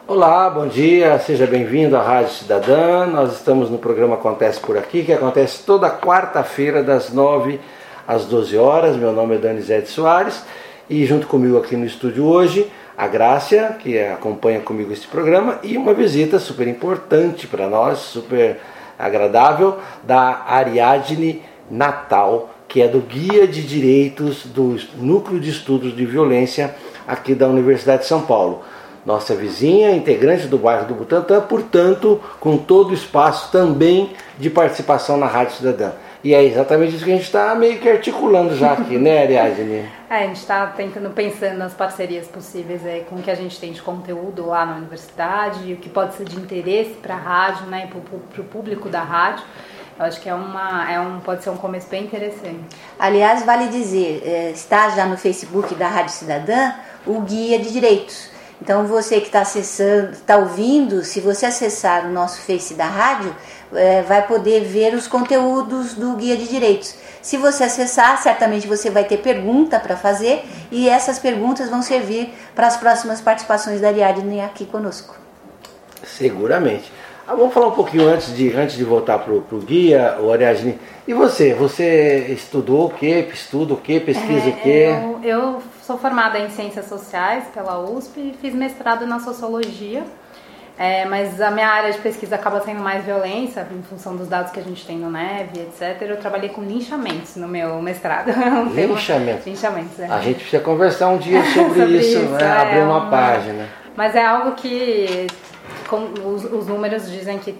Olá, bom dia, seja bem-vindo à Rádio Cidadã. Nós estamos no programa Acontece Por Aqui, que acontece toda quarta-feira das 9 às 12 horas. Meu nome é Donizete Soares e junto comigo aqui no estúdio hoje, a Grácia, que acompanha comigo este programa, e uma visita super importante para nós, super agradável, da Ariadne Natal, que é do Guia de Direitos do Núcleo de Estudos de Violência aqui da Universidade de São Paulo. Nossa vizinha, integrante do bairro do Butantã, portanto, com todo o espaço também de participação na Rádio Cidadã. E é exatamente isso que a gente está meio que articulando já aqui, né, Ariadne? A gente está pensando nas parcerias possíveis com o que a gente tem de conteúdo lá na universidade, o que pode ser de interesse para a rádio, né, para o público da rádio. Eu acho que pode ser um começo bem interessante. Aliás, vale dizer, está já no Facebook da Rádio Cidadã o Guia de Direitos. Então você que está acessando, está ouvindo, se você acessar o nosso Face da rádio, vai poder ver os conteúdos do Guia de Direitos. Se você acessar, certamente você vai ter pergunta para fazer e essas perguntas vão servir para as próximas participações da Ariadne aqui conosco. Seguramente. Vamos falar um pouquinho antes de voltar para o guia, Ariadne. E você? Você estudou o quê? Estuda o quê? Pesquisa o quê? Eu sou formada em Ciências Sociais pela USP e fiz mestrado na Sociologia. Mas a minha área de pesquisa acaba sendo mais violência, em função dos dados que a gente tem no NEV, etc. Eu trabalhei com linchamentos no meu mestrado. Linchamentos, A gente precisa conversar um dia sobre isso, né? Abrir uma página. Mas é algo que os números dizem que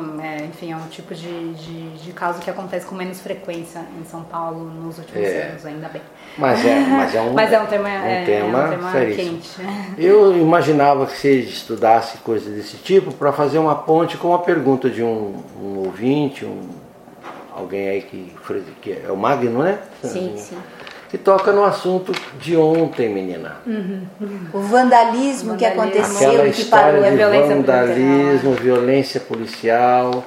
é um tipo de caso que acontece com menos frequência em São Paulo nos últimos anos, ainda bem. Mas é um tema quente. Eu imaginava que você estudasse coisas desse tipo para fazer uma ponte com a pergunta de um ouvinte, alguém aí que é o Magno, né? Sim. Que toca no assunto de ontem, menina. O vandalismo que aconteceu. Aquela história de vandalismo, violência policial.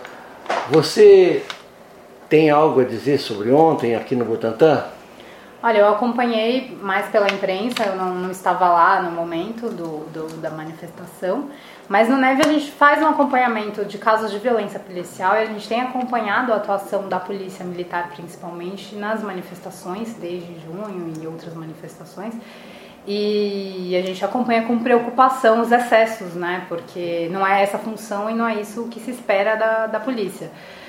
Você tem algo a dizer sobre ontem aqui no Butantã? Olha, eu acompanhei mais pela imprensa, eu não estava lá no momento da manifestação, mas no NEV a gente faz um acompanhamento de casos de violência policial e a gente tem acompanhado a atuação da Polícia Militar, principalmente, nas manifestações, desde junho e outras manifestações, e a gente acompanha com preocupação os excessos, né, porque não é essa função e não é isso que se espera da polícia.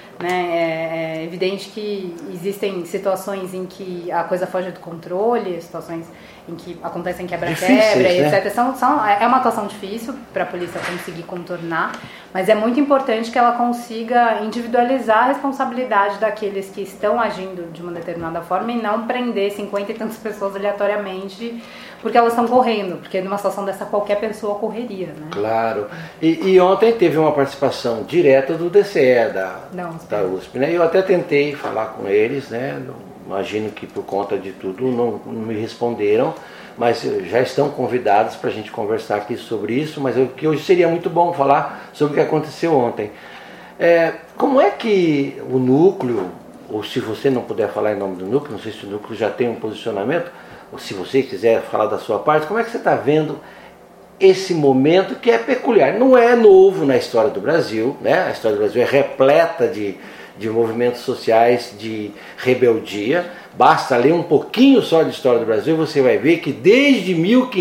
Né? É evidente que existem situações em que a coisa foge do controle, situações em que acontecem quebra-quebra, etc. É uma atuação difícil para a polícia conseguir contornar, mas é muito importante que ela consiga individualizar a responsabilidade daqueles que estão agindo de uma determinada forma e não prender 50 e tantas pessoas aleatoriamente porque elas estão correndo, porque numa situação dessa qualquer pessoa correria, né? Claro. E ontem teve uma participação direta do DCE da USP, né? Eu até tentei falar com eles, né? Imagino que por conta de tudo não me responderam, mas já estão convidados para a gente conversar aqui sobre isso, mas que hoje seria muito bom falar sobre o que aconteceu ontem. Como é que o núcleo, ou se você não puder falar em nome do núcleo, não sei se o núcleo já tem um posicionamento, ou se você quiser falar da sua parte, como é que você está vendo esse momento que é peculiar? Não é novo na história do Brasil, né? A história do Brasil é repleta de movimentos sociais, de rebeldia. Basta ler um pouquinho só de história do Brasil, você vai ver que desde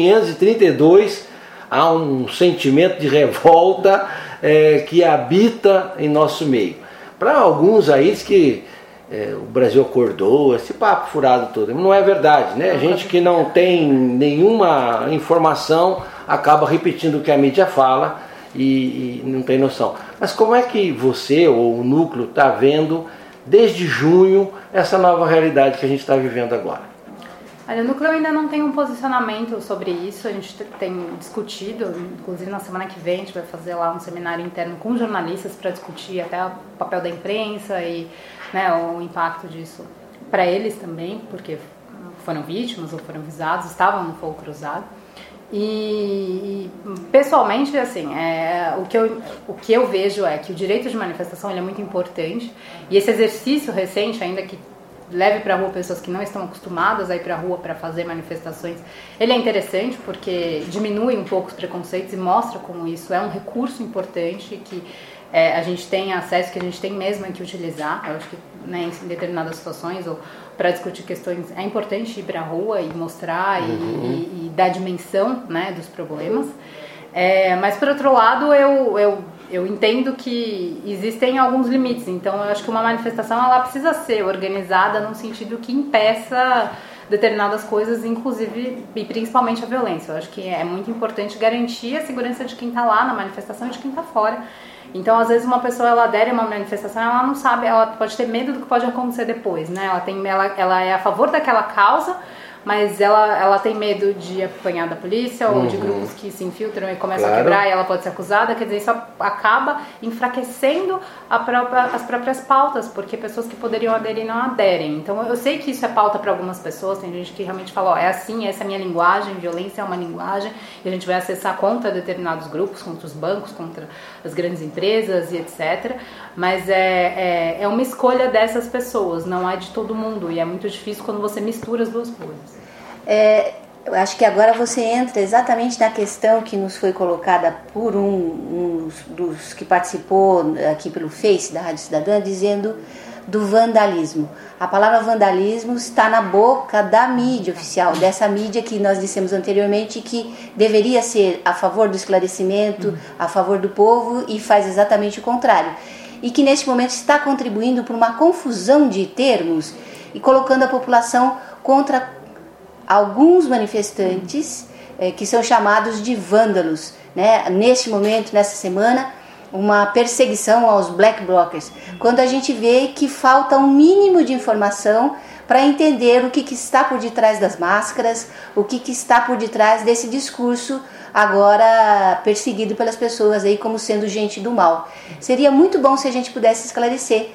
1532 há um sentimento de revolta que habita em nosso meio. Para alguns aí diz que o Brasil acordou, esse papo furado todo, não é verdade, né? Gente que não tem nenhuma informação acaba repetindo o que a mídia fala e não tem noção. Mas como é que você ou o núcleo está vendo desde junho essa nova realidade que a gente está vivendo agora? Olha, o núcleo ainda não tem um posicionamento sobre isso, a gente tem discutido, inclusive na semana que vem a gente vai fazer lá um seminário interno com jornalistas para discutir até o papel da imprensa e, né, o impacto disso para eles também, porque foram vítimas ou foram visados, estavam no fogo cruzado. E pessoalmente, assim, o que eu vejo é que o direito de manifestação ele é muito importante e esse exercício recente, ainda que leve para a rua pessoas que não estão acostumadas a ir para a rua para fazer manifestações, ele é interessante porque diminui um pouco os preconceitos e mostra como isso é um recurso importante que a gente tem acesso, que a gente tem mesmo que utilizar. Eu acho que, né, em determinadas situações ou para discutir questões é importante ir para a rua e mostrar e dar dimensão, né, dos problemas. Mas por outro lado eu entendo que existem alguns limites, então eu acho que uma manifestação ela precisa ser organizada num sentido que impeça determinadas coisas, inclusive e principalmente a violência. Eu acho que é muito importante garantir a segurança de quem está lá na manifestação e de quem está fora. Então, às vezes, uma pessoa ela adere a uma manifestação, ela não sabe, ela pode ter medo do que pode acontecer depois, né? Ela é a favor daquela causa, mas ela tem medo de apanhar da polícia ou de grupos que se infiltram e começam a quebrar e ela pode ser acusada. Quer dizer, isso acaba enfraquecendo as próprias pautas, porque pessoas que poderiam aderir não aderem. Então, eu sei que isso é pauta para algumas pessoas, tem gente que realmente fala, é assim, essa é a minha linguagem, violência é uma linguagem, e a gente vai acessar contra determinados grupos, contra os bancos, contra as grandes empresas e etc. Mas é uma escolha dessas pessoas, não é de todo mundo, e é muito difícil quando você mistura as duas coisas. Eu acho que agora você entra exatamente na questão que nos foi colocada por um dos que participou aqui pelo Face da Rádio Cidadã, dizendo do vandalismo. A palavra vandalismo está na boca da mídia oficial, dessa mídia que nós dissemos anteriormente que deveria ser a favor do esclarecimento, a favor do povo, e faz exatamente o contrário. E que neste momento está contribuindo para uma confusão de termos e colocando a população contra alguns manifestantes que são chamados de vândalos, né? Neste momento, nessa semana, uma perseguição aos black blockers, quando a gente vê que falta um mínimo de informação para entender o que está por detrás das máscaras, o que está por detrás desse discurso agora perseguido pelas pessoas aí como sendo gente do mal. Seria muito bom se a gente pudesse esclarecer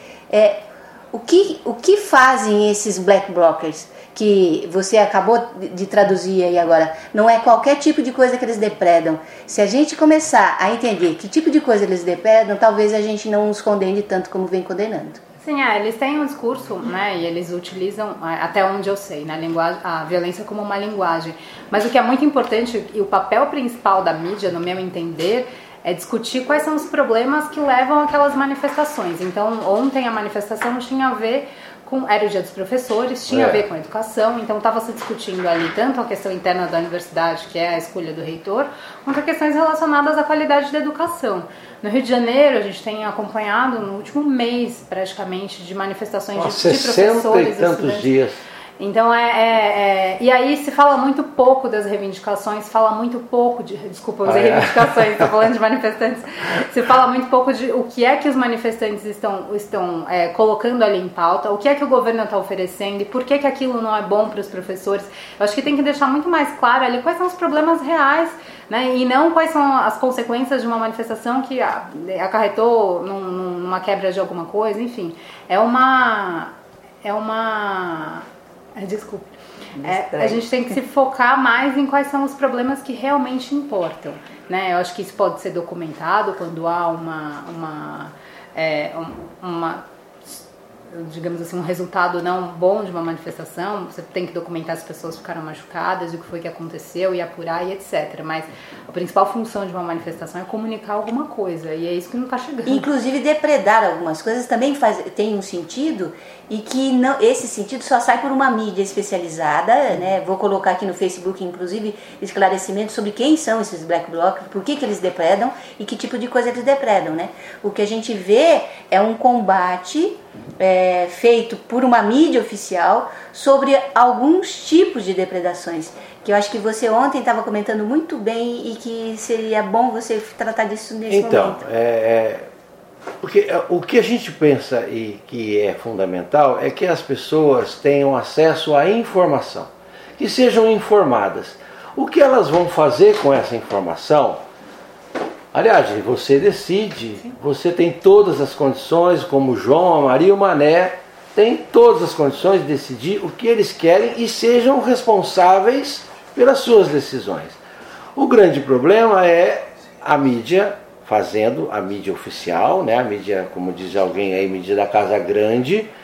o que fazem esses black blockers, que você acabou de traduzir aí agora. Não é qualquer tipo de coisa que eles depredam. Se a gente começar a entender que tipo de coisa eles depredam, talvez a gente não os condene tanto como vem condenando. Sim, eles têm um discurso, né, e eles utilizam, até onde eu sei, né, a violência como uma linguagem. Mas o que é muito importante, e o papel principal da mídia, no meu entender, é discutir quais são os problemas que levam àquelas manifestações. Então, ontem a manifestação tinha a ver era o dia dos professores, tinha a ver com a educação, então estava se discutindo ali tanto a questão interna da universidade, que é a escolha do reitor, quanto questões relacionadas à qualidade da educação. No Rio de Janeiro, a gente tem acompanhado no último mês, praticamente, de manifestações de professores. 60 e tantos dias. Então, e aí se fala muito pouco das reivindicações, fala muito pouco de, desculpa, eu usei reivindicações, estou falando de manifestantes, se fala muito pouco de o que é que os manifestantes estão colocando ali em pauta, o que é que o governo está oferecendo e por que aquilo não é bom para os professores. Eu acho que tem que deixar muito mais claro ali quais são os problemas reais, né, e não quais são as consequências de uma manifestação que acarretou numa quebra de alguma coisa, enfim. Desculpe. A gente tem que se focar mais em quais são os problemas que realmente importam, né? Eu acho que isso pode ser documentado quando há digamos assim, um resultado não bom de uma manifestação. Você tem que documentar se as pessoas ficaram machucadas, o que foi que aconteceu e apurar e etc. Mas a principal função de uma manifestação é comunicar alguma coisa, e é isso que não está chegando. Inclusive depredar algumas coisas também tem um sentido, e que não, esse sentido só sai por uma mídia especializada, né? Vou colocar aqui no Facebook, inclusive, esclarecimentos sobre quem são esses black blocs, por que eles depredam e que tipo de coisa eles depredam, né? O que a gente vê é um combate feito por uma mídia oficial sobre alguns tipos de depredações, que eu acho que você ontem estava comentando muito bem e que seria bom você tratar disso nesse momento. Porque o que a gente pensa e que é fundamental é que as pessoas tenham acesso à informação, que sejam informadas. O que elas vão fazer com essa informação? Aliás, você decide. Sim. Você tem todas as condições, como o João, a Maria e o Mané, tem todas as condições de decidir o que eles querem e sejam responsáveis pelas suas decisões. O grande problema é a mídia fazendo, a mídia oficial, né? A mídia, como diz alguém aí, mídia da Casa Grande,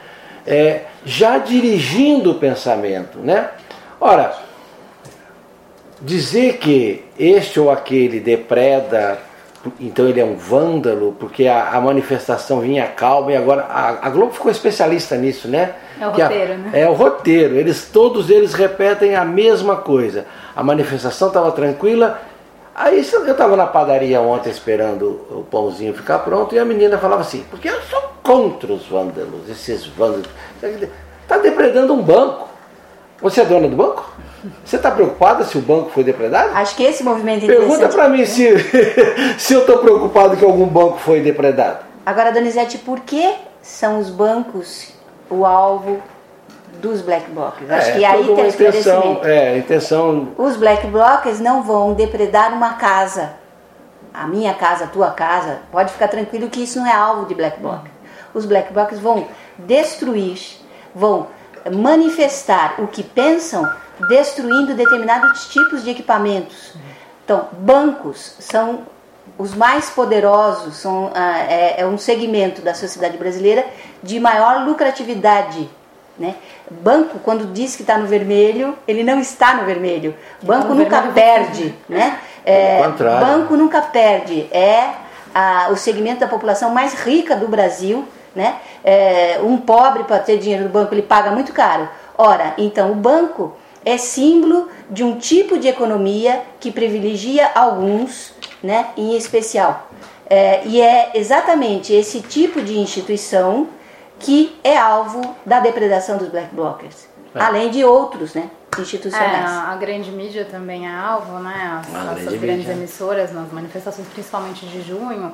já dirigindo o pensamento, né? Ora, dizer que este ou aquele depreda, então ele é um vândalo, porque a manifestação vinha calma, e agora a Globo ficou especialista nisso, né? É o roteiro, né? É o roteiro, todos eles repetem a mesma coisa. A manifestação estava tranquila. Aí eu estava na padaria ontem esperando o pãozinho ficar pronto, e a menina falava assim, porque eu sou contra os vândalos, esses vândalos. Está depredando um banco. Você é dona do banco? Você está preocupada se o banco foi depredado? Acho que esse movimento é Pergunta para mim se eu estou preocupado que algum banco foi depredado. Agora, Donizete, por que são os bancos o alvo dos black blocs? Acho que aí tem esclarecimento. A intenção... Os black blocs não vão depredar uma casa. A minha casa, a tua casa. Pode ficar tranquilo que isso não é alvo de black bloc. Os black blocs vão destruir, vão manifestar o que pensam, destruindo determinados tipos de equipamentos. Então, bancos são os mais poderosos, é um segmento da sociedade brasileira de maior lucratividade, né? Banco, quando diz que está no vermelho, ele não está no vermelho. Banco nunca perde, né? Banco nunca perde. O segmento da população mais rica do Brasil, né? Um pobre, para ter dinheiro no banco, ele paga muito caro. Ora, então o banco é símbolo de um tipo de economia que privilegia alguns, né, em especial. E é exatamente esse tipo de instituição que é alvo da depredação dos black blockers, além de outros, né, institucionais. A grande mídia também é alvo, né? As grandes emissoras nas manifestações, principalmente de junho,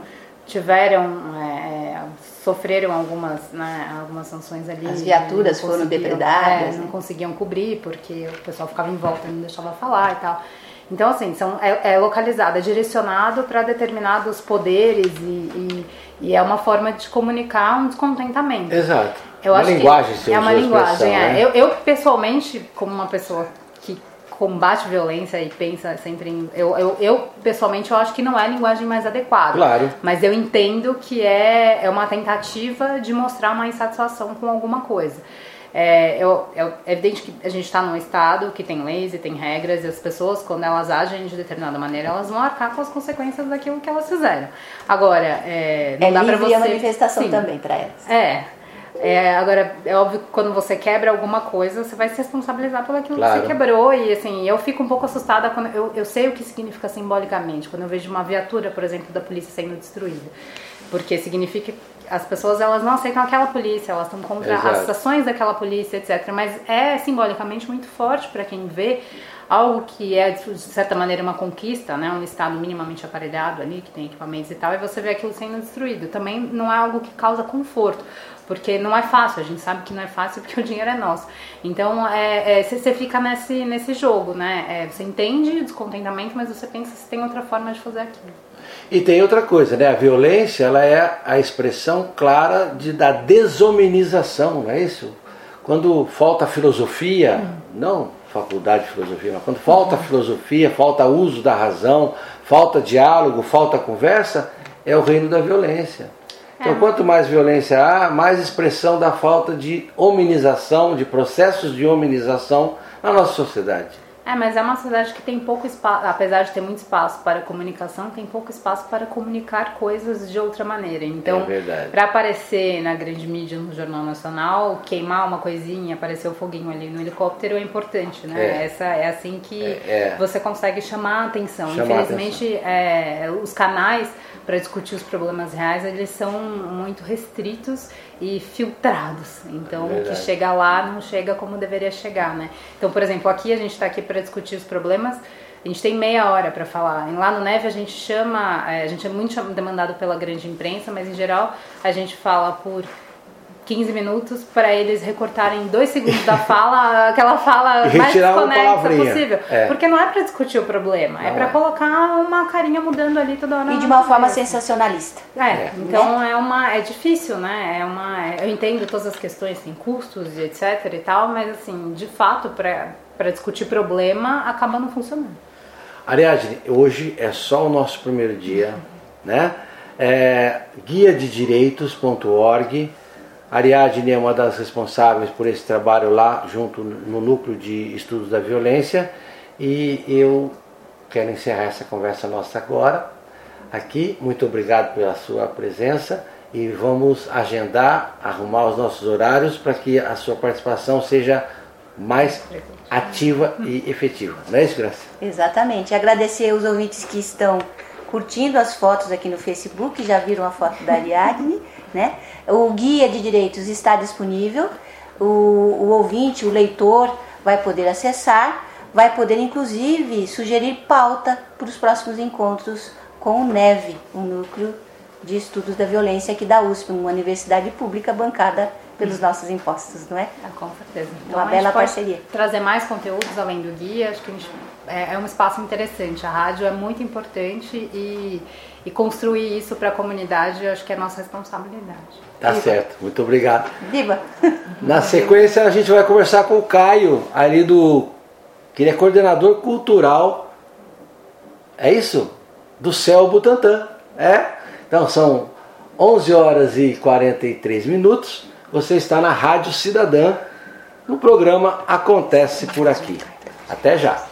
sofreram algumas sanções ali. As viaturas foram depredadas. Não conseguiam cobrir, porque o pessoal ficava em volta e não deixava falar e tal. Então, assim, é localizado, é direcionado para determinados poderes e é uma forma de comunicar um descontentamento. Exato. Eu acho linguagem, que é uma linguagem. Eu, pessoalmente, como uma pessoa que combate violência e pensa sempre em... Eu pessoalmente, eu acho que não é a linguagem mais adequada. Claro. Mas eu entendo que é uma tentativa de mostrar uma insatisfação com alguma coisa. É evidente que a gente está num estado que tem leis e tem regras, e as pessoas, quando elas agem de determinada maneira, elas vão arcar com as consequências daquilo que elas fizeram. Agora, não dá para você... a manifestação também para elas. Agora, é óbvio que quando você quebra alguma coisa, você vai se responsabilizar por aquilo que você quebrou. E assim, eu fico um pouco assustada quando eu sei o que significa simbolicamente, quando eu vejo uma viatura, por exemplo, da polícia sendo destruída. Porque significa que as pessoas, elas não aceitam aquela polícia, elas estão contra as ações daquela polícia, etc. Mas é simbolicamente muito forte para quem vê algo que é, de certa maneira, uma conquista, né? Um estado minimamente aparelhado ali, que tem equipamentos e tal, e você vê aquilo sendo destruído. Também não é algo que causa conforto, porque não é fácil, a gente sabe que não é fácil porque o dinheiro é nosso. Então, você fica nesse jogo, né? Você entende o descontentamento, mas você pensa se tem outra forma de fazer aquilo. E tem outra coisa, né? A violência, ela é a expressão clara da desumanização, não é isso? Quando falta filosofia, não faculdade de filosofia, mas quando falta filosofia, falta uso da razão, falta diálogo, falta conversa, é o reino da violência. Então, quanto mais violência há, mais expressão da falta de hominização, de processos de hominização na nossa sociedade. Mas é uma sociedade que tem pouco espaço, apesar de ter muito espaço para comunicação, tem pouco espaço para comunicar coisas de outra maneira. Então, para aparecer na grande mídia, no Jornal Nacional, queimar uma coisinha, aparecer o foguinho ali no helicóptero é importante, né? É assim que você consegue chamar a atenção. Infelizmente, os canais para discutir os problemas reais, eles são muito restritos e filtrados. Então, o que chega lá não chega como deveria chegar, né? Então, por exemplo, aqui a gente está aqui para discutir os problemas, a gente tem meia hora para falar. Lá no Neve a gente a gente é muito demandado pela grande imprensa, mas em geral a gente fala por 15 minutos para eles recortarem 2 segundos da fala, aquela fala mais desconexa possível. Porque não é para discutir o problema, é para colocar uma carinha mudando ali toda hora. E de uma forma sensacionalista. Então é difícil, né? Eu entendo todas as questões, tem custos e etc e tal, mas assim, de fato, para discutir problema, acaba não funcionando. Ariadne, hoje é só o nosso primeiro dia, né? Guia de direitos.org. A Ariadne é uma das responsáveis por esse trabalho lá, junto no Núcleo de Estudos da Violência. E eu quero encerrar essa conversa nossa agora, aqui. Muito obrigado pela sua presença e vamos agendar, arrumar os nossos horários para que a sua participação seja mais ativa e efetiva. Não é isso, Graça? Exatamente. Agradecer aos ouvintes que estão curtindo as fotos aqui no Facebook, já viram a foto da Ariadne, né? O guia de direitos está disponível, o ouvinte, o leitor vai poder acessar, vai poder inclusive sugerir pauta para os próximos encontros com o NEV, o Núcleo de Estudos da Violência aqui da USP, uma universidade pública bancada pelos nossos impostos, não é? Com certeza. Então, uma bela parceria. Trazer mais conteúdos além do guia, acho que é um espaço interessante. A rádio é muito importante e construir isso para a comunidade, eu acho que é nossa responsabilidade. Tá certo, muito obrigado. Viva! Na sequência a gente vai conversar com o Caio, ali que ele é coordenador cultural, é isso? Do CEL Butantã, Então são 11 horas e 43 minutos, você está na Rádio Cidadã, no programa Acontece Por Aqui. Até já!